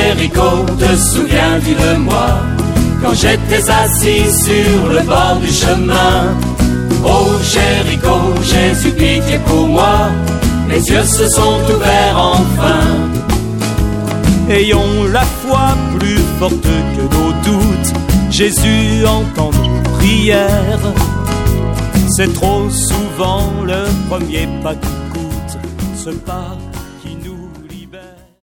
Jéricho, te souviens-tu de moi, quand j'étais assis sur le bord du chemin? Oh Jéricho, Jésus, pitié pour moi, mes yeux se sont ouverts enfin. Ayons la foi plus forte que nos doutes, Jésus entend nos prières. C'est trop souvent le premier pas qui coûte, ce pas